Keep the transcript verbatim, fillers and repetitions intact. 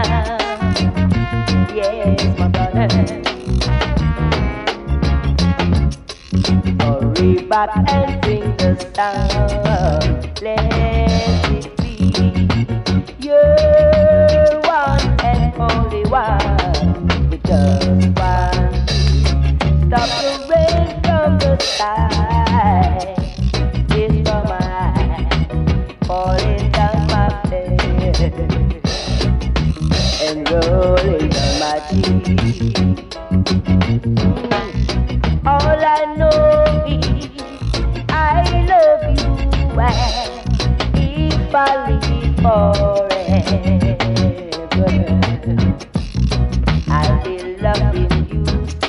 Yes, my brother. Hurry back and sing the song. Let it be your one and only one. We just want to stop the rain from the sky. It's from my eye, falling down my face and rolling down my cheek. All I know is I love you, and if I live forever, I'll be loving you